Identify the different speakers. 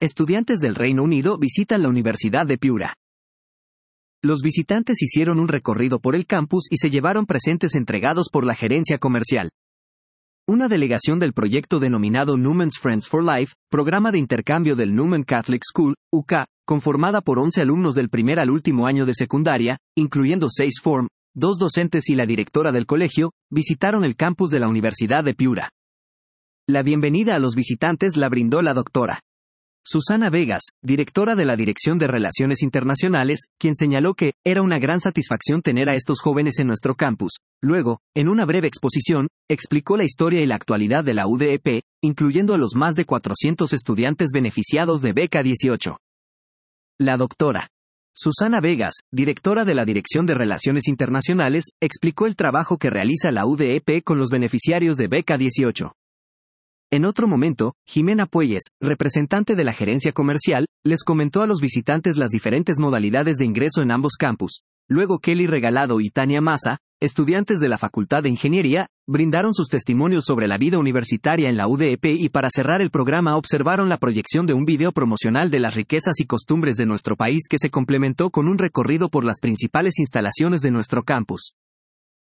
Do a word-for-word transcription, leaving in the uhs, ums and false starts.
Speaker 1: Estudiantes del Reino Unido visitan la Universidad de Piura. Los visitantes hicieron un recorrido por el campus y se llevaron presentes entregados por la gerencia comercial. Una delegación del proyecto denominado Newman's Friends for Life, programa de intercambio del Newman Catholic School, U C A, conformada por once alumnos del primer al último año de secundaria, incluyendo seis form, dos docentes y la directora del colegio, visitaron el campus de la Universidad de Piura. La bienvenida a los visitantes la brindó la doctora Susana Vegas, directora de la Dirección de Relaciones Internacionales, quien señaló que era una gran satisfacción tener a estos jóvenes en nuestro campus. Luego, en una breve exposición, explicó la historia y la actualidad de la U D E P, incluyendo a los más de cuatrocientos estudiantes beneficiados de Beca dieciocho. La doctora Susana Vegas, directora de la Dirección de Relaciones Internacionales, explicó el trabajo que realiza la U D E P con los beneficiarios de Beca dieciocho. En otro momento, Jimena Puelles, representante de la gerencia comercial, les comentó a los visitantes las diferentes modalidades de ingreso en ambos campus. Luego Kelly Regalado y Tania Maza, estudiantes de la Facultad de Ingeniería, brindaron sus testimonios sobre la vida universitaria en la U D E P y para cerrar el programa observaron la proyección de un video promocional de las riquezas y costumbres de nuestro país que se complementó con un recorrido por las principales instalaciones de nuestro campus.